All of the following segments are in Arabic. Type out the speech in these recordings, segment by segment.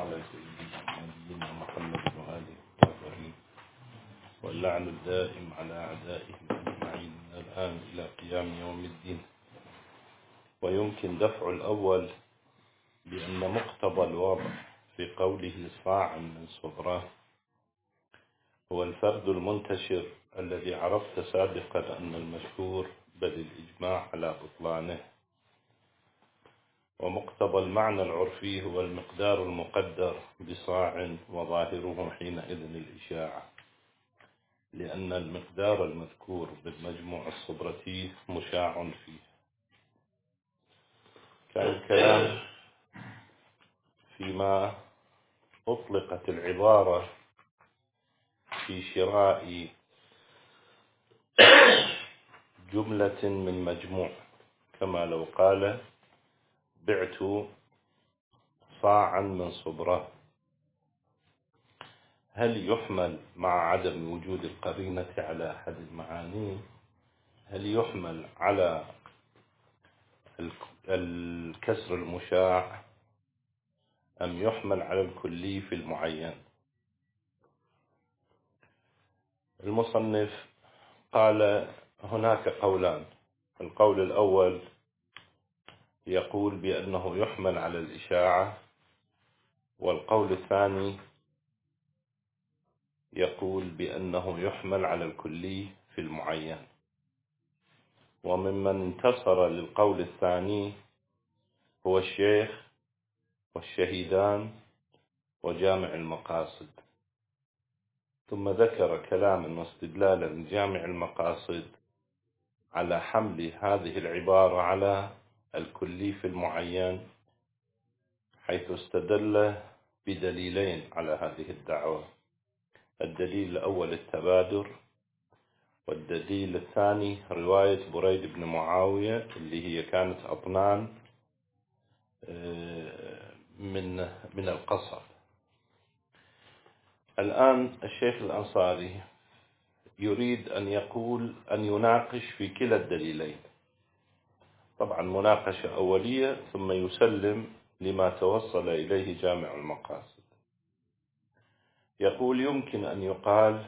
على سيدنا محمد وآله وصحبه واللعن الدائم على أعدائهم أجمعين من الآن إلى قيام يوم الدين. ويمكن دفع الأول بأن مقتضى الوضع في قوله صاع من صبراه هو الفرد المنتشر الذي عرفت سابقا أن المشهور بل الإجماع على بطلانه، ومقتضى المعنى العرفي هو المقدار المقدر بصاع وظاهره حينئذ الإشاعة، لأن المقدار المذكور بالمجموع الصبرتي مشاع فيه. كان الكلام فيما أطلقت العبارة في شراء جملة من مجموع، كما لو قال بعت صاعا من صبرة، هل يحمل مع عدم وجود القرينة على أحد المعاني؟ هل يحمل على الكسر المشاع أم يحمل على الكلي في المعين؟ المصنف قال هناك قولان. القول الأول يقول بأنه يحمل على الإشاعة، والقول الثاني يقول بأنه يحمل على الكلي في المعين. وممن انتصر للقول الثاني هو الشيخ والشهيدان وجامع المقاصد، ثم ذكر كلاما واستدلالا لجامع المقاصد على حمل هذه العبارة على الكلي في المعين، حيث استدل بدليلين على هذه الدعوة. الدليل الأول التبادر، والدليل الثاني رواية بريد بن معاوية اللي هي كانت أطنان من القصر. الآن الشيخ الأنصاري يريد أن يناقش في كلا الدليلين، طبعا مناقشة أولية ثم يسلم لما توصل إليه جامع المقاصد. يقول يمكن أن يقال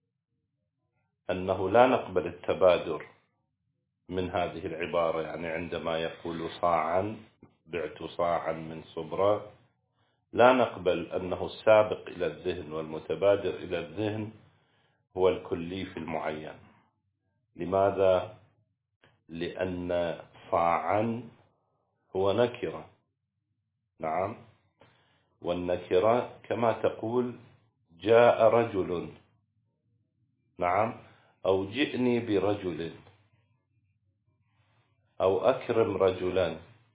أنه لا نقبل التبادر من هذه العبارة، يعني عندما يقول صاعا بعت صاعا من صبرة لا نقبل أنه السابق إلى الذهن والمتبادر إلى الذهن هو الكلي في المعين. لماذا؟ لأن صاعا هو نكرة، نعم، والنكرة كما تقول جاء رجل، نعم، أو جئني برجل، أو أكرم رجلا،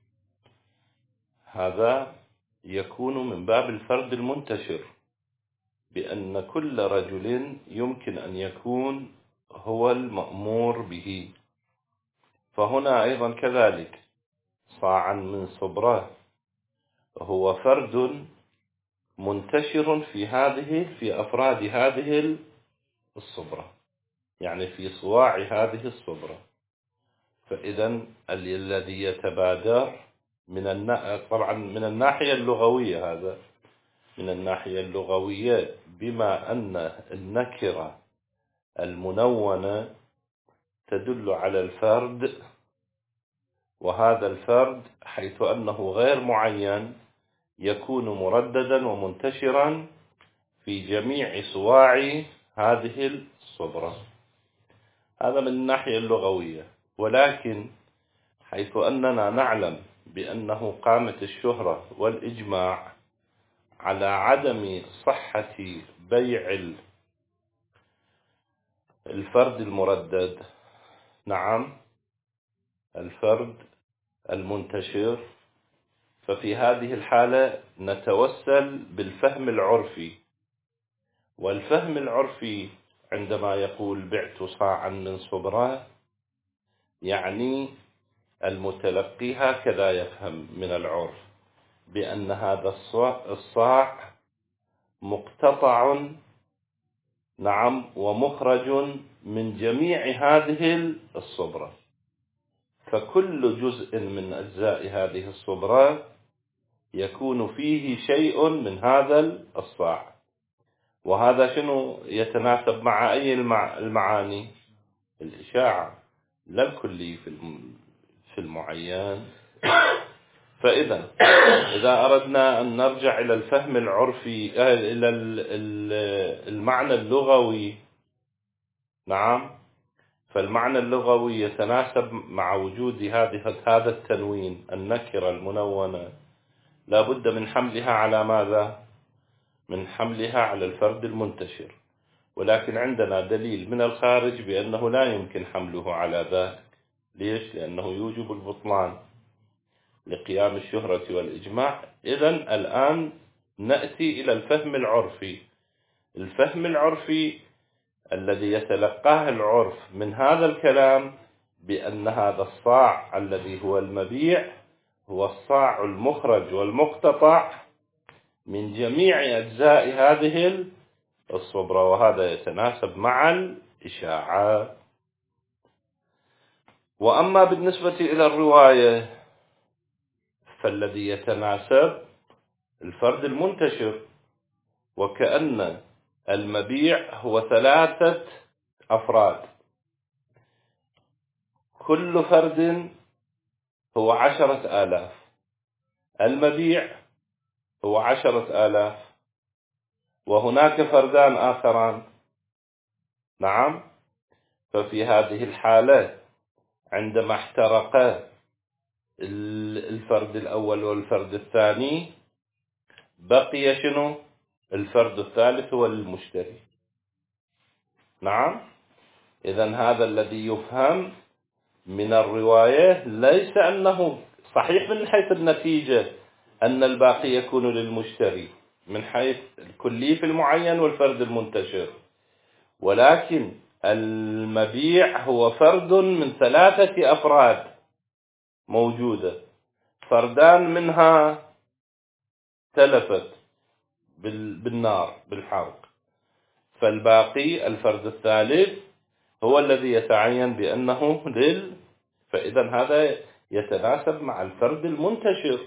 هذا يكون من باب الفرد المنتشر، بأن كل رجل يمكن أن يكون هو المأمور به. فهنا أيضا كذلك صاعا من صبرة هو فرد منتشر في أفراد هذه الصبرة، يعني في صواع هذه الصبرة. فإذا الذي يتبادر طبعا من الناحية اللغوية، هذا من الناحية اللغوية، بما أن النكرة المنونة تدل على الفرد، وهذا الفرد حيث أنه غير معين يكون مرددا ومنتشرا في جميع صواع هذه الصبرة. هذا من الناحية اللغوية. ولكن حيث أننا نعلم بأنه قامت الشهرة والإجماع على عدم صحة بيع الفرد المردد، نعم، الفرد المنتشر، ففي هذه الحالة نتوسل بالفهم العرفي. والفهم العرفي عندما يقول بعت صاعا من صبرة يعني المتلقي هكذا يفهم من العرف، بأن هذا الصاع مقتطع، نعم، ومخرج من جميع هذه الصبرة. فكل جزء من أجزاء هذه الصبرة يكون فيه شيء من هذا الصاع. وهذا شنو يتناسب مع أي المعاني؟ الإشاعة، لا الكلي في المعين. فإذا أردنا أن نرجع إلى الفهم العرفي، إلى المعنى اللغوي، نعم، فالمعنى اللغوي يتناسب مع وجود هذا التنوين، النكرة المنونة، لا بد من حملها على ماذا؟ من حملها على الفرد المنتشر. ولكن عندنا دليل من الخارج بأنه لا يمكن حمله على ذلك. ليش؟ لأنه يوجب البطلان لقيام الشهرة والإجماع. إذن الآن نأتي إلى الفهم العرفي. الفهم العرفي الذي يتلقاه العرف من هذا الكلام بأن هذا الصاع الذي هو المبيع هو الصاع المخرج والمقتطع من جميع أجزاء هذه الصبرة، وهذا يتناسب مع الإشاعة. وأما بالنسبة إلى الرواية فالذي يتناسب الفرد المنتشر، وكأن المبيع هو 3 أفراد، كل فرد هو 10,000، المبيع هو 10,000، وهناك فردان آخران، نعم. ففي هذه الحالة عندما احترق الفرد الأول والفرد الثاني بقي شنو؟ الفرد الثالث هو المشتري، نعم. إذن هذا الذي يفهم من الرواية ليس أنه صحيح من حيث النتيجة أن الباقي يكون للمشتري من حيث الكلي في المعين والفرد المنتشر، ولكن المبيع هو فرد من 3 أفراد موجودة، فردان منها تلفت بالنار بالحرق، فالباقي الفرد الثالث هو الذي يتعين بأنه فإذا هذا يتناسب مع الفرد المنتشر،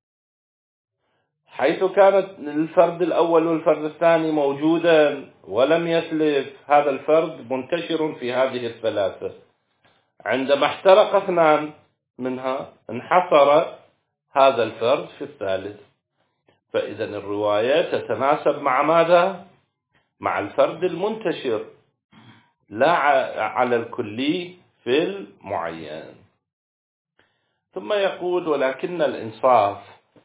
حيث كانت الفرد الأول والفرد الثاني موجودا ولم يتلف، هذا الفرد منتشر في هذه ال3. عندما احترق 2 منها انحصر هذا الفرد في الثالث. فإذا الرواية تتناسب مع ماذا؟ مع الفرد المنتشر، لا على الكلي في المعين. ثم يقول: ولكن الإنصاف،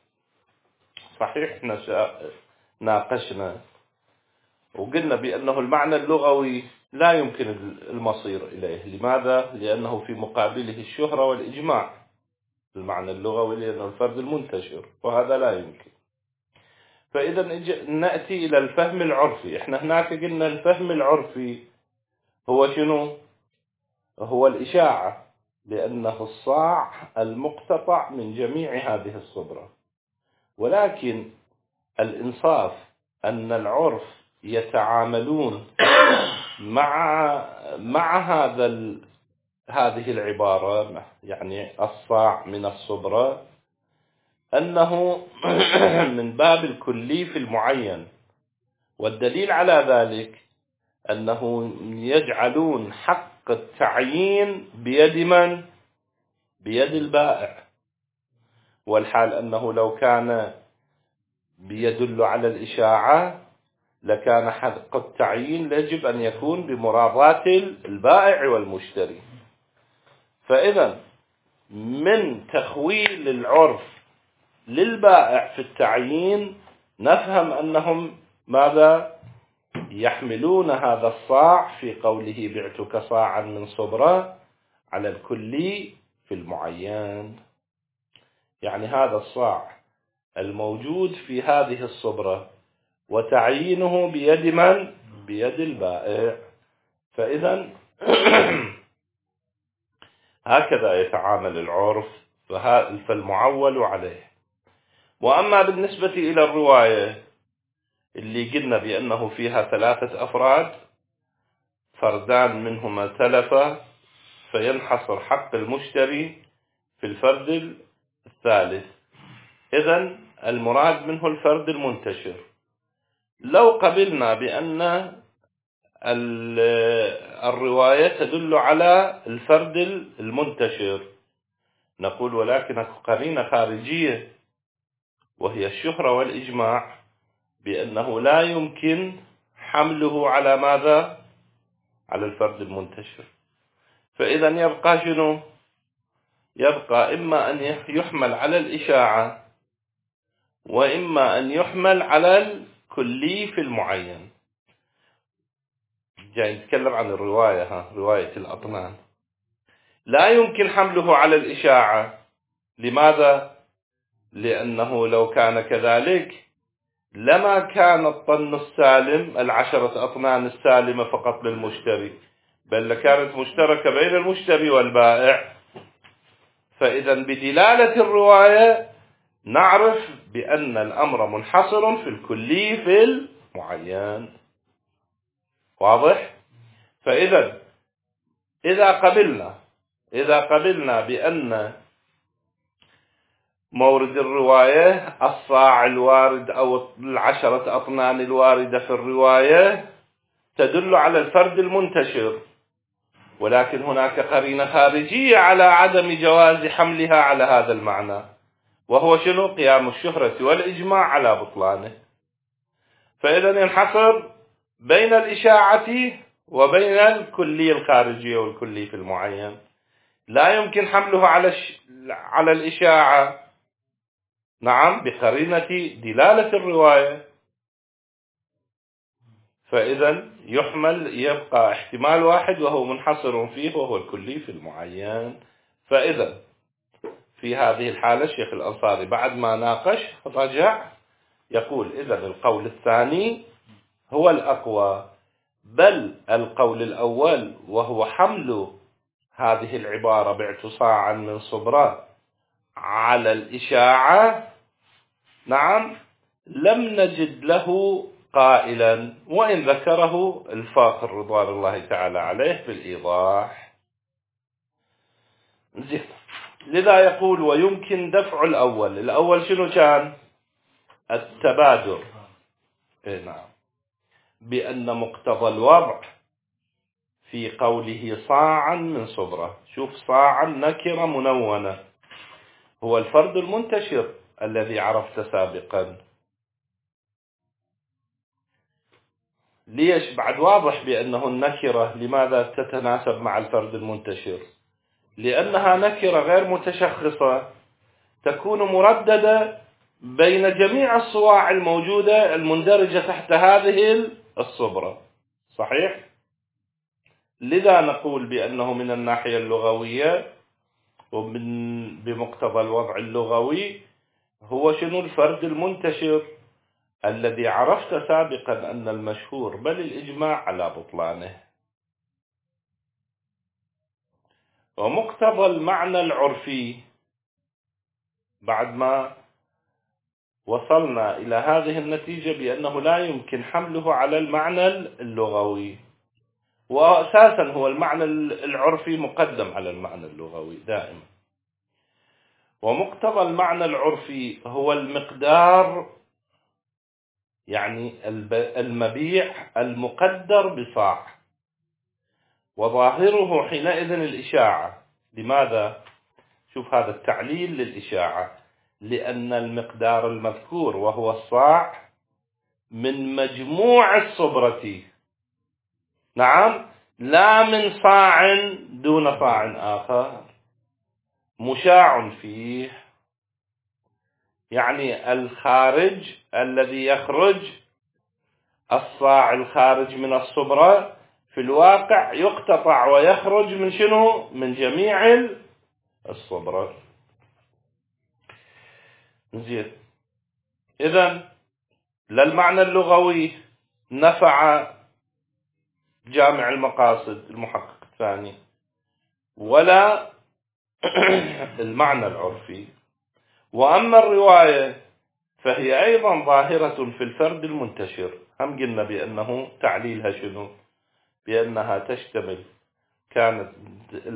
صحيح ناقشنا وقلنا بأنه المعنى اللغوي لا يمكن المصير إليه. لماذا؟ لأنه في مقابله الشهرة والإجماع. المعنى اللغوي لأنه الفرد المنتشر، وهذا لا يمكن. فإذا نأتي إلى الفهم العرفي. احنا هناك قلنا الفهم العرفي هو شنو؟ هو الإشاعة، لأنه الصاع المقتطع من جميع هذه الصبرة. ولكن الإنصاف أن العرف يتعاملون مع هذه العبارة، يعني الصاع من الصبرة، أنه من باب الكلي في المعين. والدليل على ذلك أنه يجعلون حق التعيين بيد من؟ بيد البائع. والحال أنه لو كان بيدل على الإشاعة لكان حق التعيين يجب أن يكون بمراضاة البائع والمشتري. فإذا من تخويل العرف للبائع في التعيين نفهم أنهم ماذا؟ يحملون هذا الصاع في قوله بعتك صاعا من صبرة على الكلي في المعين، يعني هذا الصاع الموجود في هذه الصبرة وتعيينه بيد من؟ بيد البائع. فإذا هكذا يتعامل العرف، فالمعول عليه. وأما بالنسبة إلى الرواية اللي قلنا بأنه فيها 3 أفراد، فردان منهما تلفا، فينحصر حق المشتري في الفرد الثالث. إذن المراد منه الفرد المنتشر. لو قبلنا بأن الرواية تدل على الفرد المنتشر، نقول ولكن قرينة خارجية وهي الشهرة والإجماع بأنه لا يمكن حمله على ماذا؟ على الفرد المنتشر. فإذا يبقى شنو؟ يبقى إما أن يحمل على الإشاعة وإما أن يحمل على الكلي في المعين. جاي نتكلم عن الرواية، رواية الأطنان لا يمكن حمله على الإشاعة. لماذا؟ لأنه لو كان كذلك لما كان الطن السالم 10 أطنان السالمة فقط للمشتري، بل لكانت مشتركة بين المشتري والبائع. فإذا بدلالة الرواية نعرف بأن الأمر منحصر في الكلي في المعين. واضح؟ فإذا إذا قبلنا بأن مورد الرواية الصاع الوارد أو 10 أطنان الواردة في الرواية تدل على الفرد المنتشر، ولكن هناك قرينة خارجية على عدم جواز حملها على هذا المعنى، وهو شنو؟ قيام الشهرة والإجماع على بطلانه. فإذا ينحصر بين الإشاعة وبين الكلي الخارجية والكلي في المعين. لا يمكن حمله على الإشاعة، نعم، بقرينة دلالة الرواية. فإذا يبقى احتمال واحد وهو منحصر فيه وهو الكلي في المعين. فإذا في هذه الحالة الشيخ الأنصاري بعد ما ناقش رجع يقول إذا القول الثاني هو الأقوى، بل القول الأول وهو حمل هذه العبارة بعت صاعا من صبرة على الإشاعة، نعم، لم نجد له قائلا، وإن ذكره الفاخر رضوان الله تعالى عليه في الإيضاح. لذا يقول ويمكن دفع الأول شنو كان؟ التبادر. نعم، بأن مقتضى الوضع في قوله صاعا من صبرة، شوف صاعا نكرة منونة، هو الفرد المنتشر الذي عرفت سابقا. ليش؟ بعد واضح بأنه النكرة لماذا تتناسب مع الفرد المنتشر؟ لأنها نكرة غير متشخصة تكون مرددة بين جميع الصواع الموجودة المندرجة تحت هذه الصبرة. صحيح؟ لذا نقول بأنه من الناحية اللغوية بمقتضى الوضع اللغوي هو شنو؟ الفرد المنتشر الذي عرفت سابقا أن المشهور بل الإجماع على بطلانه. ومقتضى المعنى العرفي بعد ما وصلنا إلى هذه النتيجة بأنه لا يمكن حمله على المعنى اللغوي، وأساسا هو المعنى العرفي مقدم على المعنى اللغوي دائما. ومقتضى المعنى العرفي هو المقدار، يعني المبيع المقدر بصاع، وظاهره حينئذ الإشاعة. لماذا؟ شوف هذا التعليل للإشاعة، لأن المقدار المذكور وهو الصاع من مجموع الصبرة، نعم، لا من صاع دون صاع آخر مشاع فيه. يعني الخارج الذي يخرج، الصاع الخارج من الصبرة في الواقع يقتطع ويخرج من شنو؟ من جميع الصبرة. زين، إذن للمعنى اللغوي نفع جامع المقاصد المحقق الثاني، ولا المعنى العرفي. وأما الرواية فهي أيضا ظاهرة في الفرد المنتشر. هم قلنا بأنه تعليلها شنو؟ بأنها تشتمل، كانت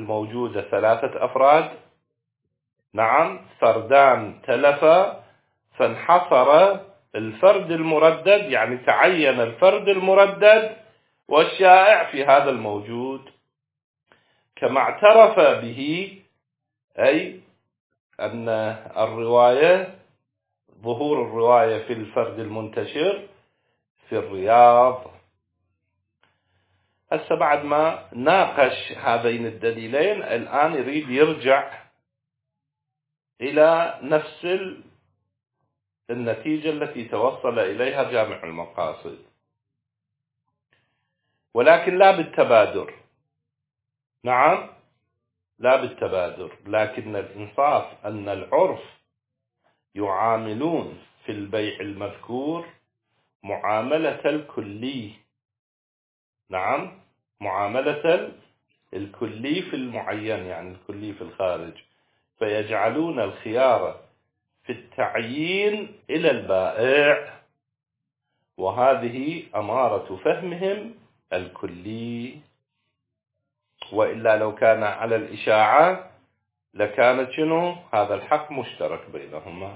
الموجودة 3 أفراد، نعم، فردان تلفا فانحصر الفرد المردد، يعني تعين الفرد المردد والشائع في هذا الموجود، كما اعترف به، أي أن الرواية، ظهور الرواية في الفرد المنتشر في الرياض. هسه بعد ما ناقش هذين الدليلين، الآن يريد يرجع إلى نفس النتيجة التي توصل إليها جامع المقاصد، ولكن لا بالتبادر. نعم، لا بالتبادر، لكن الإنصاف أن العرف يعاملون في البيع المذكور معاملة الكلي. نعم، معاملة الكلي في المعين، يعني الكلي في الخارج، فيجعلون الخيار في التعيين إلى البائع، وهذه أمارة فهمهم الكلي، وإلا لو كان على الإشاعة لكانت شنو؟ هذا الحق مشترك بينهما.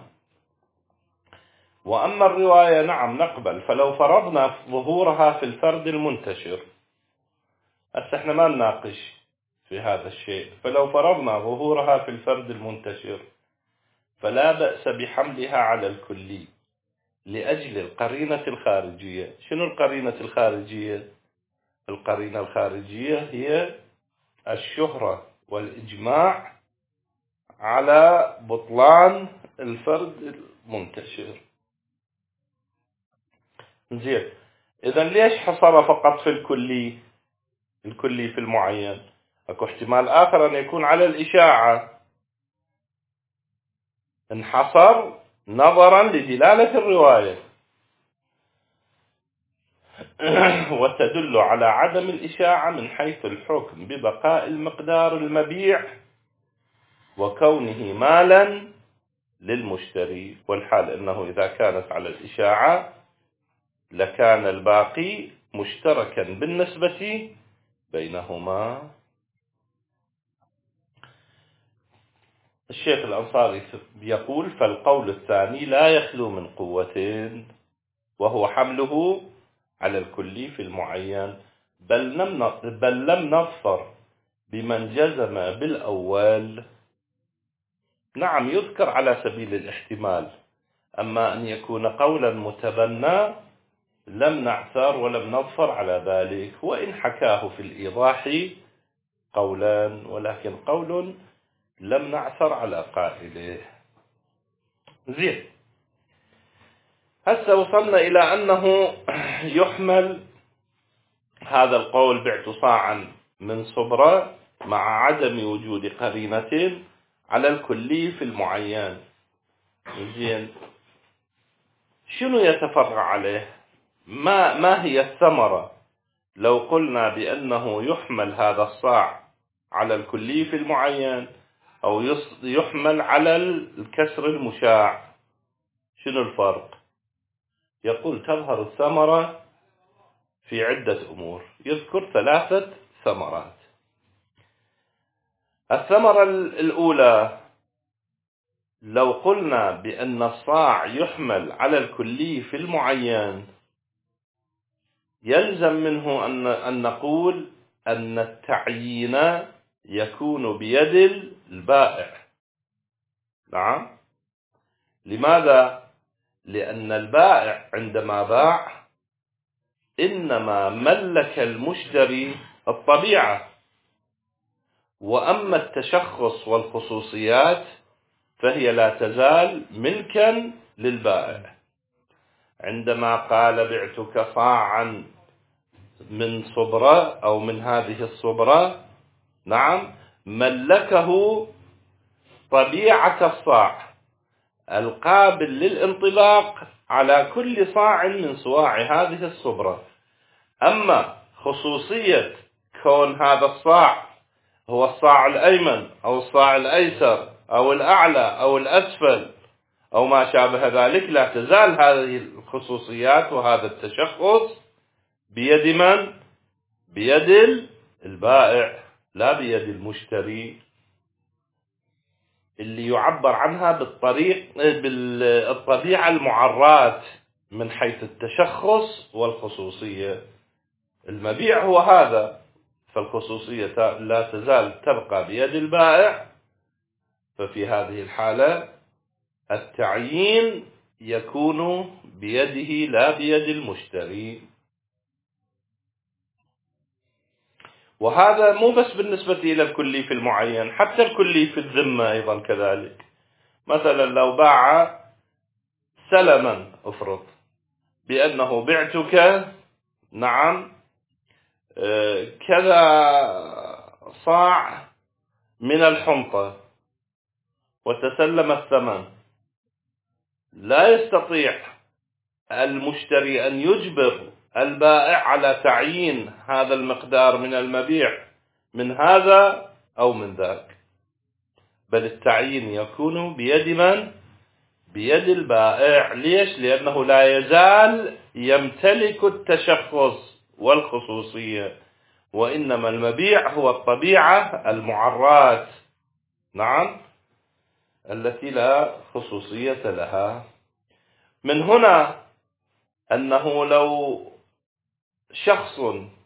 وأما الرواية نعم نقبل، فلو فرضنا ظهورها في الفرد المنتشر، هسه احنا ما نناقش في هذا الشيء، فلو فرضنا ظهورها في الفرد المنتشر فلا بأس بحملها على الكلي لأجل القرينة الخارجية. شنو القرينة الخارجية؟ القرينة الخارجية هي الشهرة والإجماع على بطلان الفرد المنتشر. زين، إذا ليش حصر فقط في الكلي؟ الكلي في المعين، اكو احتمال آخر أن يكون على الإشاعة، انحصر نظرا لدلالة الرواية وتدل على عدم الإشاعة من حيث الحكم ببقاء المقدار المبيع وكونه مالا للمشتري، والحال أنه إذا كانت على الإشاعة لكان الباقي مشتركا بالنسبة بينهما. الشيخ الأنصاري يقول: فالقول الثاني لا يخلو من قوتين، وهو حمله على الكلي في المعين، بل لم نظفر بمن جزم بالأول. نعم، يذكر على سبيل الاحتمال، أما أن يكون قولا متبنى لم نعثر ولم نظفر على ذلك، وإن حكاه في الإيضاح قولان، ولكن قول لم نعثر على قائله. زين، هسه وصلنا إلى أنه يحمل هذا القول بعت صاعا من صبرة مع عدم وجود قرينة على الكلي في المعين. زين، شنو يتفرع عليه؟ ما هي الثمرة لو قلنا بأنه يحمل هذا الصاع على الكلي في المعين، أو يحمل على الكسر المشاع؟ شنو الفرق؟ يقول: تظهر الثمرة في عدة أمور، يذكر 3 ثمرات. الثمرة الأولى: لو قلنا بأن الصاع يحمل على الكلي في المعين، يلزم منه أن نقول أن التعيين يكون بيد البائع. نعم، لماذا؟ لأن البائع عندما باع إنما ملك المشتري الطبيعة، وأما التشخص والخصوصيات فهي لا تزال ملكا للبائع. عندما قال: بعتك صاعا من صبرة أو من هذه الصبرة، نعم، ملكه طبيعة الصاع القابل للانطلاق على كل صاع من صواع هذه الصبرة. أما خصوصية كون هذا الصاع هو الصاع الأيمن أو الصاع الأيسر أو الأعلى أو الأسفل أو ما شابه ذلك، لا تزال هذه الخصوصيات وهذا التشخص بيد من؟ بيد البائع، لا بيد المشتري. اللي يعبر عنها بالطبيعة المعرات من حيث التشخص والخصوصية. المبيع هو هذا، فالخصوصية لا تزال تبقى بيد البائع. ففي هذه الحالة التعيين يكون بيده لا بيد المشتري. وهذا مو بس بالنسبة إلى الكلي في المعين، حتى الكلي في الذمة أيضا كذلك. مثلا لو باع سلما، افرض بأنه بعتك نعم كذا صاع من الحنطة وتسلم الثمن، لا يستطيع المشتري أن يجبر البائع على تعيين هذا المقدار من المبيع من هذا أو من ذاك، بل التعيين يكون بيد من؟ بيد البائع. ليش؟ لأنه لا يزال يمتلك التشخص والخصوصية، وإنما المبيع هو الطبيعة المعرات نعم التي لا خصوصية لها. من هنا أنه لو شخص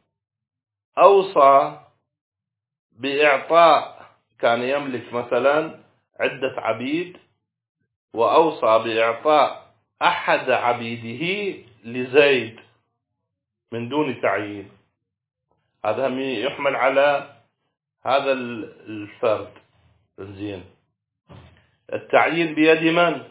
أوصى بإعطاء، كان يملك مثلا عدة عبيد وأوصى بإعطاء أحد عبيده لزيد من دون تعيين، هذا يحمل على هذا الفرد. زين، التعيين بيد من؟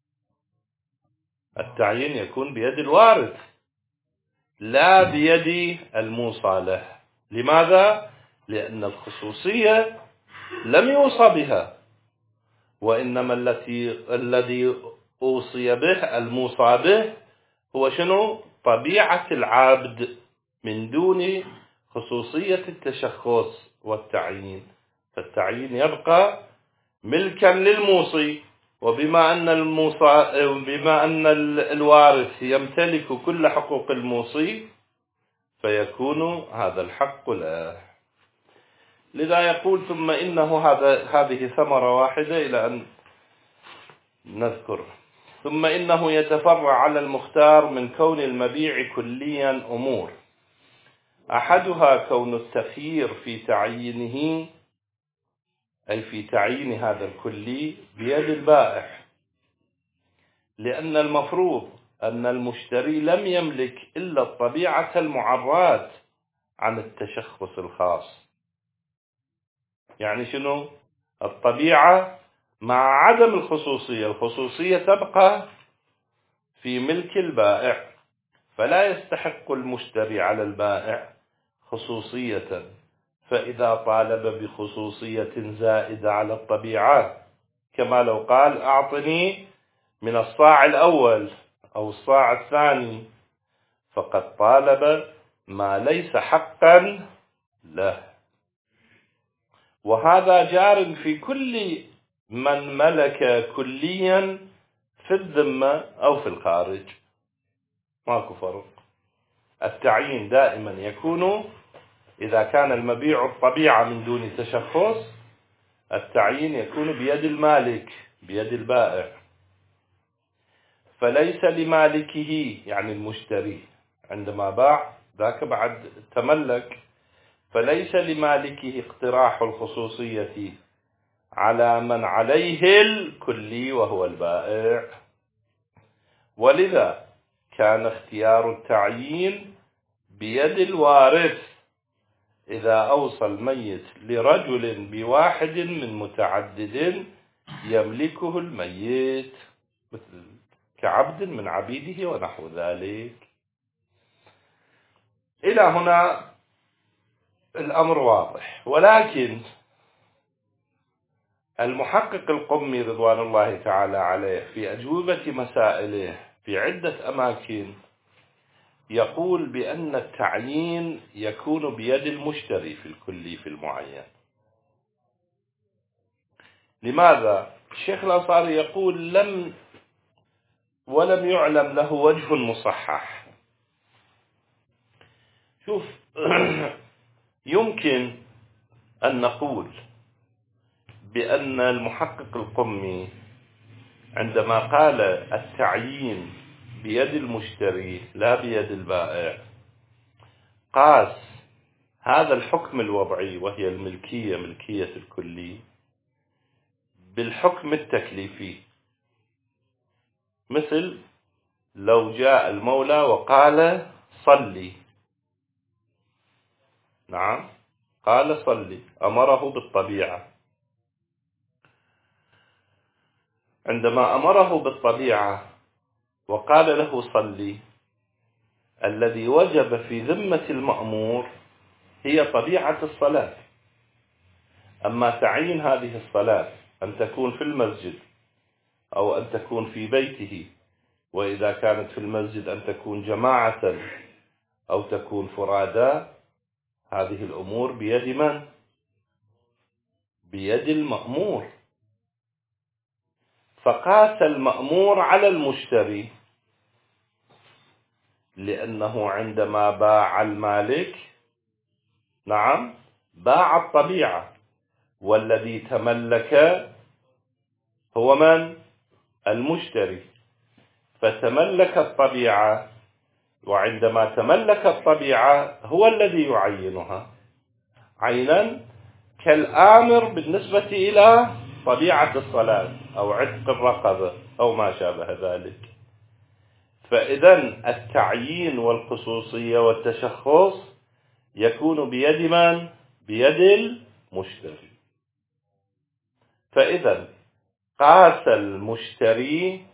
التعيين يكون بيد الوارث لا بيد الموصى له. لماذا؟ لأن الخصوصية لم يوصى بها، وإنما الذي أوصي به الموصى به هو شنو؟ طبيعة العبد من دون خصوصية التشخص والتعيين. فالتعيين يبقى ملكا للموصي، وبما أن الوارث يمتلك كل حقوق الموصي فيكون هذا الحق له. لذا يقول ثم إنه هذه ثمرة واحدة إلى أن نذكر. ثم إنه يتفرع على المختار من كون المبيع كليا أمور، أحدها كون التخيير في تعيينه، أي في تعيين هذا الكلي بيد البائع، لأن المفروض أن المشتري لم يملك إلا الطبيعة المعرات عن التشخص الخاص. يعني شنو؟ الطبيعة مع عدم الخصوصية. الخصوصية تبقى في ملك البائع، فلا يستحق المشتري على البائع خصوصية. فإذا طالب بخصوصية زائدة على الطبيعة، كما لو قال أعطني من الصاع الأول أو الصاع الثاني، فقد طالب ما ليس حقا له. وهذا جار في كل من ملك كليا في الذمة أو في الخارج، ماكو فرق. التعيين دائما يكون إذا كان المبيع الطبيعة من دون تشخص، التعيين يكون بيد المالك بيد البائع، فليس لمالكه يعني المشتري عندما باع ذاك بعد تملك، فليس لمالكه اقتراح الخصوصية على من عليه الكلي وهو البائع. ولذا كان اختيار التعيين بيد الوارث إذا أوصى الميت لرجل بواحد من متعدد يملكه الميت، مثل كعبد من عبيده ونحو ذلك. إلى هنا الأمر واضح. ولكن المحقق القمي رضوان الله تعالى عليه في أجوبة مسائله في عدة أماكن يقول بأن التعيين يكون بيد المشتري في الكلي في المعين. لماذا؟ الشيخ الأنصاري يقول ولم يعلم له وجه مصحح. شوف يمكن أن نقول بأن المحقق القمي عندما قال التعيين بيد المشتري لا بيد البائع، قاس هذا الحكم الوضعي وهي الملكية، ملكية الكلي، بالحكم التكليفي. مثل لو جاء المولى وقال صلي، نعم، قال صلي، أمره بالطبيعة. عندما أمره بالطبيعة وقال له صلي، الذي وجب في ذمة المأمور هي طبيعة الصلاة. أما تعيين هذه الصلاة أن تكون في المسجد أو أن تكون في بيته، وإذا كانت في المسجد أن تكون جماعة أو تكون فرادى، هذه الأمور بيد من؟ بيد المأمور. فقاس المأمور على المشتري، لأنه عندما باع المالك، نعم، باع الطبيعة، والذي تملك هو من؟ المشتري. فتملك الطبيعة، وعندما تملك الطبيعة هو الذي يعينها عينا، كالآمر بالنسبة إلى طبيعة الصلاة أو عتق الرقبة أو ما شابه ذلك. فإذا التعيين والخصوصية والتشخص يكون بيد من؟ بيد المشتري. فإذا قاس المشتري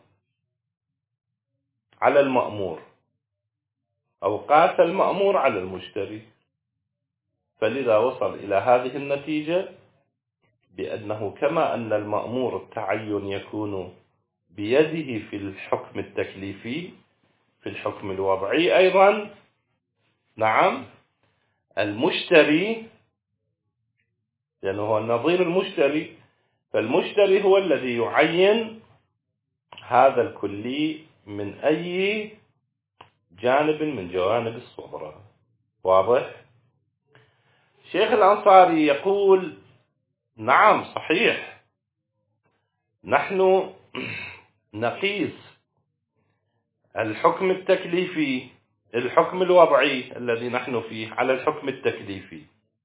على المأمور، أو قاس المأمور على المشتري، فلذا وصل إلى هذه النتيجة بأنه كما أن المأمور التعين يكون بيده في الحكم التكليفي، في الحكم الوضعي أيضا، نعم، المشتري، لأنه هو النظير المشتري، فالمشتري هو الذي يعين هذا الكلي من أي جانب من جوانب الصورة. واضح؟ شيخ الأنصاري يقول نعم صحيح، نحن نقيس الحكم التكليفي، الحكم الوضعي الذي نحن فيه، على الحكم التكليفي،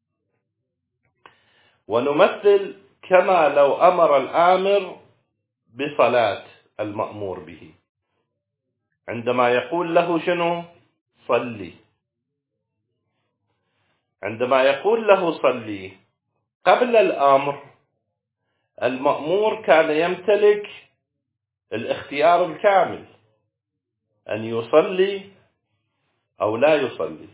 ونمثل كما لو أمر الآمر بصلاة المأمور به، عندما يقول له شنو؟ صلي. عندما يقول له صلي، قبل الأمر المأمور كان يمتلك الاختيار الكامل أن يصلي أو لا يصلي،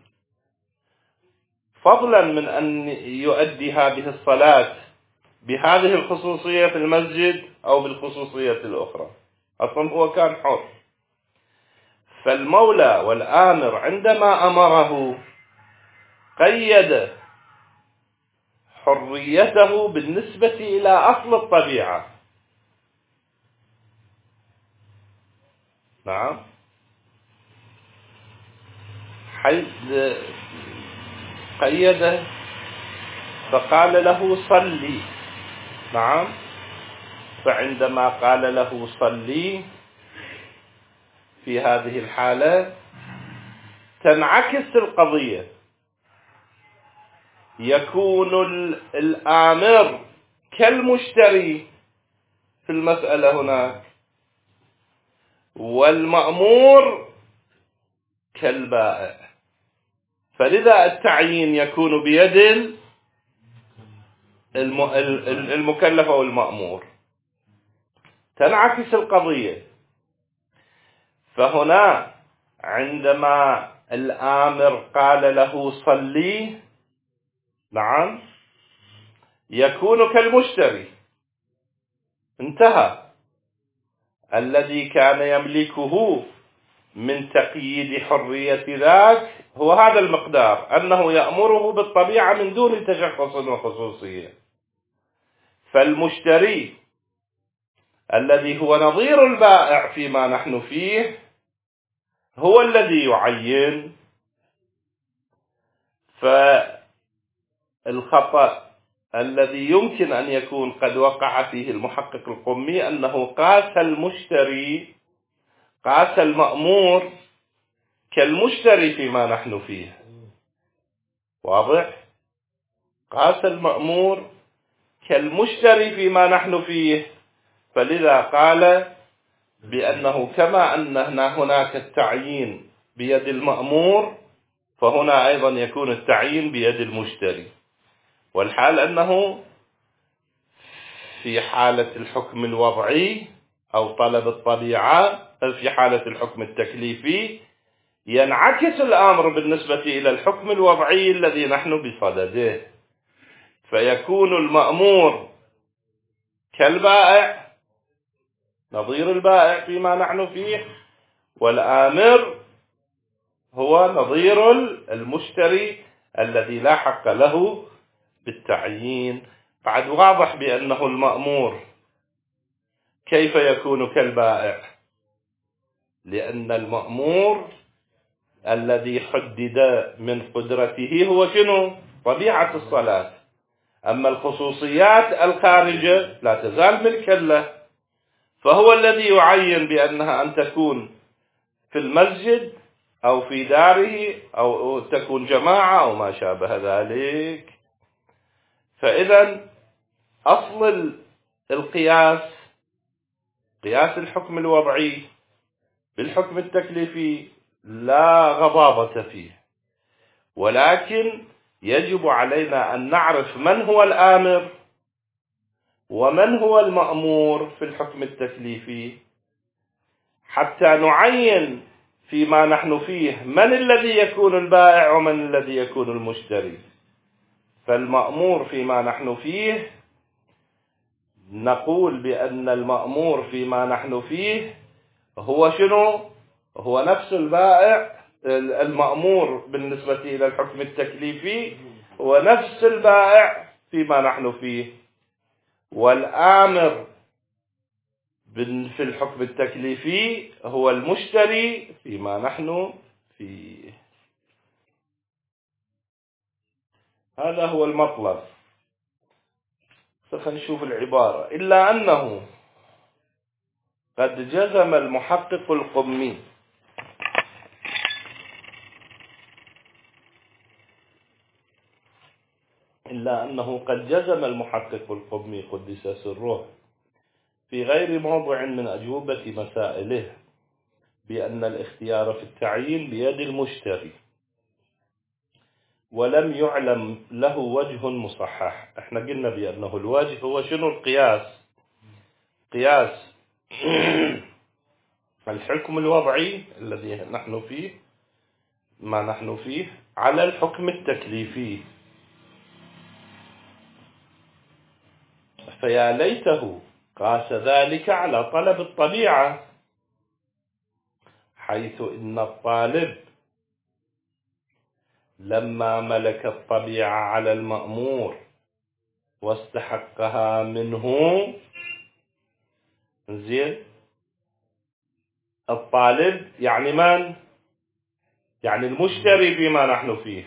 فضلا من أن يؤدي هذه الصلاة بهذه الخصوصية في المسجد أو بالخصوصية الأخرى. أصلا هو كان حر. فالمولى والآمر عندما أمره قيد حريته بالنسبة إلى أصل الطبيعة، نعم، حيث قيده فقال له صلي، نعم. فعندما قال له صلي في هذه الحالة تنعكس القضية، يكون الآمر كالمشتري في المسألة هناك، والمأمور كالبائع. فلذا التعيين يكون بيد المكلف أو المأمور، تنعكس القضية. فهنا عندما الآمر قال له صلي، نعم، يكون كالمشتري، انتهى. الذي كان يملكه من تقييد حرية ذاك هو هذا المقدار، أنه يأمره بالطبيعة من دون تشخص وخصوصية. فالمشتري الذي هو نظير البائع فيما نحن فيه هو الذي يعين. فالخطأ الذي يمكن أن يكون قد وقع فيه المحقق القمي أنه قاس المشتري، قاس المأمور كالمشتري فيما نحن فيه. واضح؟ قاس المأمور كالمشتري فيما نحن فيه، فلذا قال بأنه كما أن هناك التعيين بيد المأمور، فهنا أيضا يكون التعيين بيد المشتري. والحال أنه في حالة الحكم الوضعي أو طلب الطبيعة، في حالة الحكم التكليفي ينعكس الأمر بالنسبة إلى الحكم الوضعي الذي نحن بصدده، فيكون المأمور كالبائع، نظير البائع فيما نحن فيه، والآمر هو نظير المشتري الذي لا حق له بالتعيين. بعد واضح بأنه المأمور كيف يكون كالبائع؟ لأن المأمور الذي حدد من قدرته هو شنو؟ طبيعة الصلاة. أما الخصوصيات الخارجة لا تزال ملكا له، فهو الذي يعين بأنها أن تكون في المسجد أو في داره أو تكون جماعة أو ما شابه ذلك. فإذا أصل القياس، قياس الحكم الوضعي بالحكم التكليفي لا غضاضة فيه، ولكن يجب علينا أن نعرف من هو الآمر ومن هو المأمور في الحكم التكليفي، حتى نعين فيما نحن فيه من الذي يكون البائع ومن الذي يكون المشتري. فالمأمور فيما نحن فيه، نقول بأن المأمور فيما نحن فيه هو شنو؟ هو نفس البائع. المأمور بالنسبة إلى الحكم التكليفي هو نفس البائع فيما نحن فيه، والآمر في الحكم التكليفي هو المشتري فيما نحن فيه. هذا هو المطلب. خلينا نشوف العبارة. إلا أنه قد جزم المحقق القمي قدس سره في غير موضع من أجوبة مسائله بأن الاختيار في التعيين بيد المشتري، ولم يعلم له وجه مصحح. احنا قلنا بأنه الوجه هو شنو؟ القياس، قياس الحكم الوضعي الذي نحن فيه، ما نحن فيه، على الحكم التكليفي. فيا ليته قاس ذلك على طلب الطبيعة، حيث إن الطالب لما ملك الطبيعة على المأمور واستحقها منه، زين، الطالب يعني من؟ يعني المشتري فيما نحن فيه.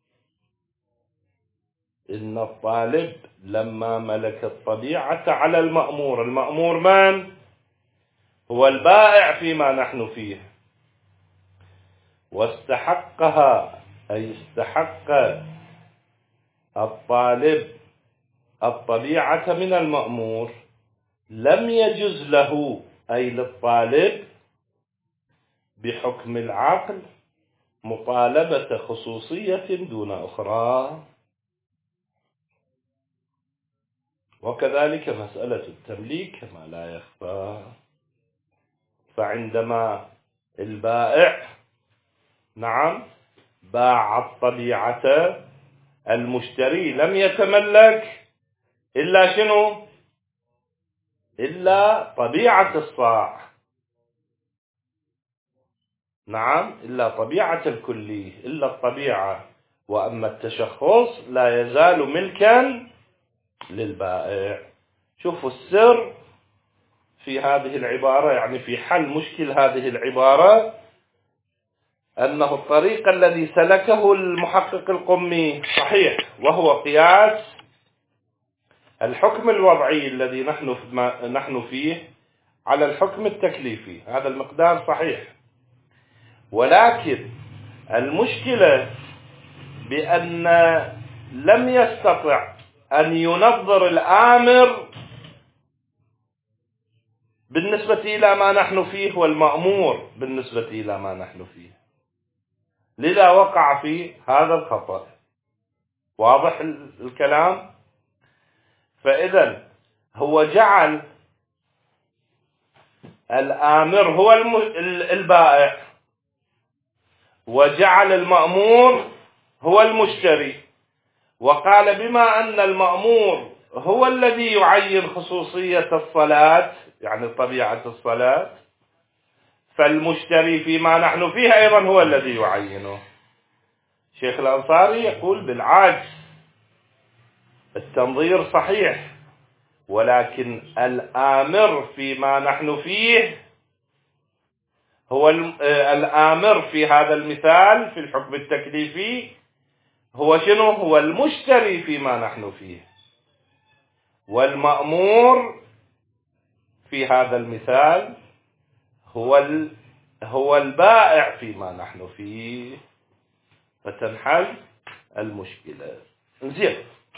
إن الطالب لما ملك الطبيعة على المأمور، المأمور من؟ هو البائع فيما نحن فيه، واستحقها أي استحق الطالب الطبيعة من المأمور، لم يجز له أي للطالب بحكم العقل مطالبة خصوصية دون أخرى. وكذلك مسألة التمليك كما لا يخفى. فعندما البائع نعم باع الطبيعة، المشتري لم يتملك إلا شنو؟ إلا طبيعة الصاع، نعم، إلا طبيعة الكلي، إلا الطبيعة. وأما التشخص لا يزال ملكا للبائع. شوفوا السر في هذه العبارة، يعني في حل مشكل هذه العبارة، أنه الطريق الذي سلكه المحقق القمي صحيح، وهو قياس الحكم الوضعي الذي نحن فيه على الحكم التكليفي، هذا المقدار صحيح، ولكن المشكلة بأن لم يستطع أن ينظر الآمر بالنسبة إلى ما نحن فيه والمأمور بالنسبة إلى ما نحن فيه، لذا وقع في هذا الخطأ. واضح الكلام؟ فإذا هو جعل الآمر هو البائع، وجعل المأمور هو المشتري، وقال بما أن المأمور هو الذي يعين خصوصية الصلاة، يعني طبيعة الصلاة، فالمشتري فيما نحن فيه أيضا هو الذي يعينه. شيخ الأنصاري يقول بالعكس، التنظير صحيح، ولكن الآمر فيما نحن فيه هو الآمر في هذا المثال في الحكم التكليفي هو شنو؟ هو المشتري فيما نحن فيه، والمأمور في هذا المثال هو البائع فيما نحن فيه، فتنحل المشكلة. زين،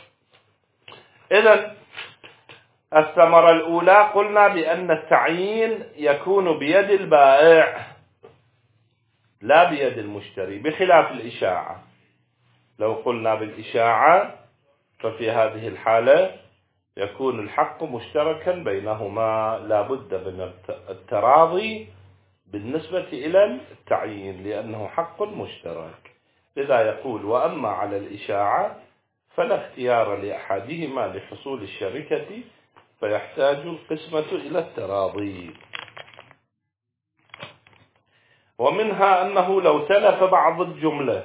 إذن الثمرة الأولى قلنا بأن التعيين يكون بيد البائع لا بيد المشتري، بخلاف الإشاعة. لو قلنا بالإشاعة ففي هذه الحالة يكون الحق مشتركا بينهما، لا بد من التراضي بالنسبة إلى التعيين لأنه حق مشترك. لذا يقول وأما على الإشاعة فلا اختيار لأحدهما لحصول الشركة، فيحتاج القسمة إلى التراضي. ومنها أنه لو تلف بعض الجملة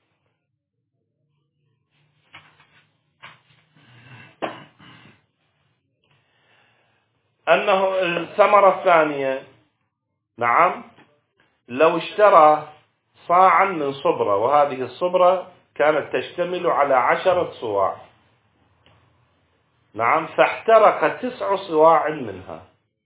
أنه الثمرة الثانية، نعم، لو اشترى صاعا من صبرة، وهذه الصبرة كانت تشتمل على 10 صواع، نعم، فاحترق 9 صواع منها،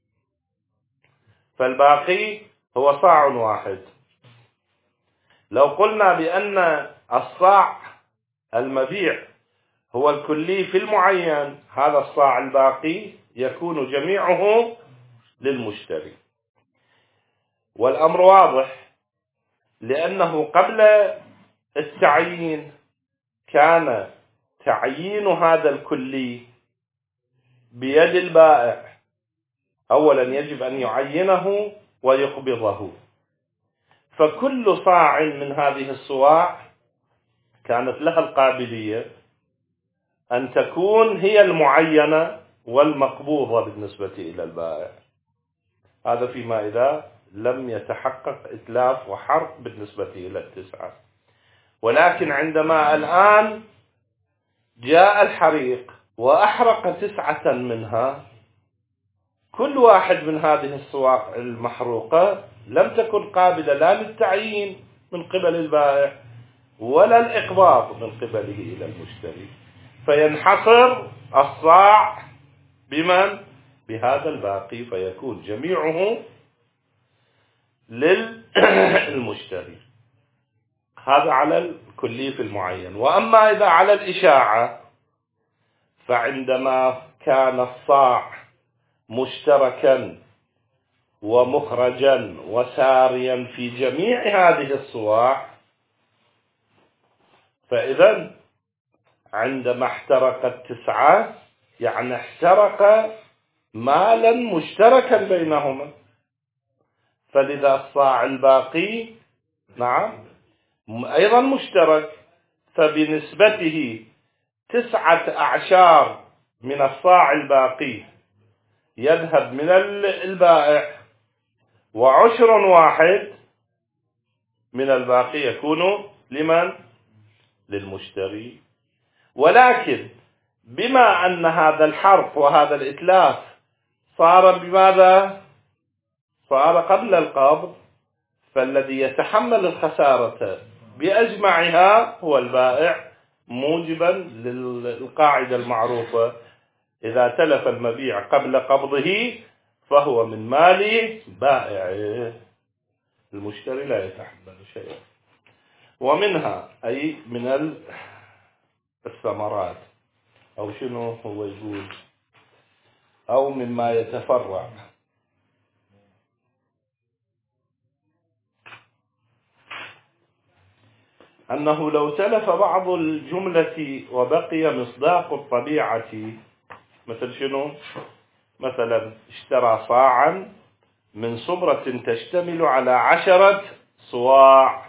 فالباقي هو صاع واحد. لو قلنا بأن الصاع المبيع هو الكلي في المعين، هذا الصاع الباقي يكون جميعه للمشتري. والأمر واضح، لأنه قبل التعيين كان تعيين هذا الكلي بيد البائع، أولا يجب أن يعينه ويقبضه، فكل صاع من هذه الصواع كانت لها القابلية أن تكون هي المعينة والمقبوضة بالنسبة إلى البائع. هذا فيما إذا لم يتحقق إتلاف وحرق بالنسبة إلى 9. ولكن عندما الآن جاء الحريق وأحرق 9 منها، كل واحد من هذه الصواع المحروقة لم تكن قابلة لا للتعيين من قبل البائع ولا الإقباض من قبله إلى المشتري، فينحصر الصاع بمن؟ بهذا الباقي، فيكون جميعه للمشتري. هذا على الكلي في المعين. وأما إذا على الإشاعة، فعندما كان الصاع مشتركا ومخرجا وساريا في جميع هذه الصواع، فإذا عندما احترقت 9 يعني احترق مالا مشتركا بينهما، فلذا الصاع الباقي نعم أيضا مشترك، فبنسبته 9 أعشار من الصاع الباقي يذهب من البائع، وعشر واحد من الباقي يكون لمن؟ للمشتري. ولكن بما أن هذا الحرق وهذا الإتلاف صار بماذا؟ صار قبل القبض، فالذي يتحمل الخسارة بأجمعها هو البائع، موجبا للقاعدة المعروفة إذا تلف المبيع قبل قبضه فهو من مال بائعه، المشتري لا يتحمل شيئا. ومنها أي من الثمرات، أو شنو هو يقول، أو مما يتفرع، أنه لو تلف بعض الجملة وبقي مصداق الطبيعة، مثل شنو؟ مثلا اشترى صاعا من صبرة تشتمل على 10 صواع،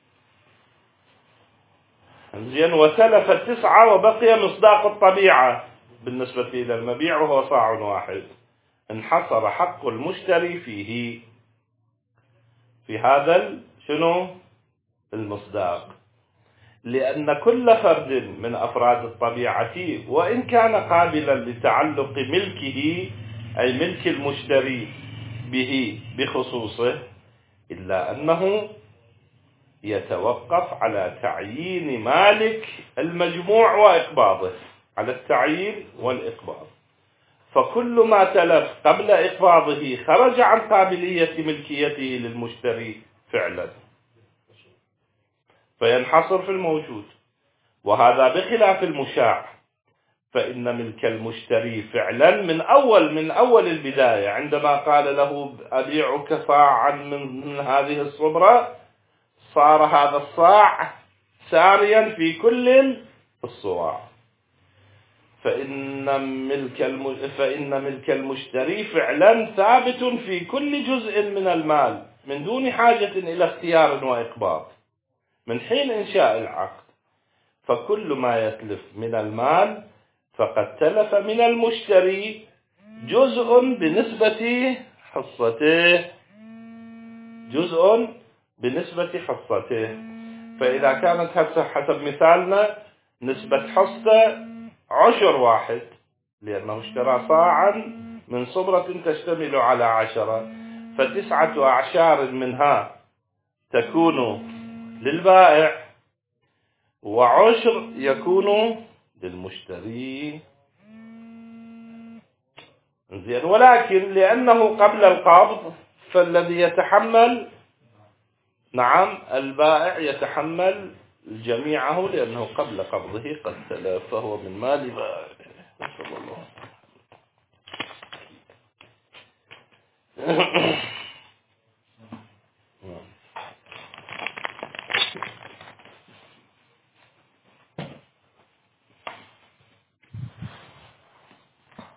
زين، وتلف 9 وبقي مصداق الطبيعة بالنسبة إلى المبيع وهو صاع واحد، انحصر حق المشتري فيه، في هذا شنو؟ المصداق، لأن كل فرد من أفراد الطبيعة وإن كان قابلا لتعلق ملكه أي ملك المشتري به بخصوصه، إلا أنه يتوقف على تعيين مالك المجموع وإقباضه، على التعيين والإقباض. فكل ما تلف قبل إقباضه خرج عن قابلية ملكيته للمشتري فعلا، فينحصر في الموجود. وهذا بخلاف المشاع، فإن ملك المشتري فعلا من أول البداية، عندما قال له أبيعك صاعا من هذه الصبرة، صار هذا الصاع ساريا في كل الصواع. فإن ملك المشتري فعلا ثابت في كل جزء من المال من دون حاجة إلى اختيار وإقباض من حين إنشاء العقد. فكل ما يتلف من المال فقد تلف من المشتري جزء بنسبة حصته، جزء بنسبة حصته. فإذا كانت حسب مثالنا نسبة حصته 10 لأنه اشترى صاعا من صبرة تشتمل على 10، ف9 أعشار منها تكون للبائع و10 يكون للمشتري. زين، ولكن لأنه قبل القبض فالذي يتحمل، نعم، البائع يتحمل جميعه لأنه قبل قبضه قد تلف، فهو من مال بائع. نسأل الله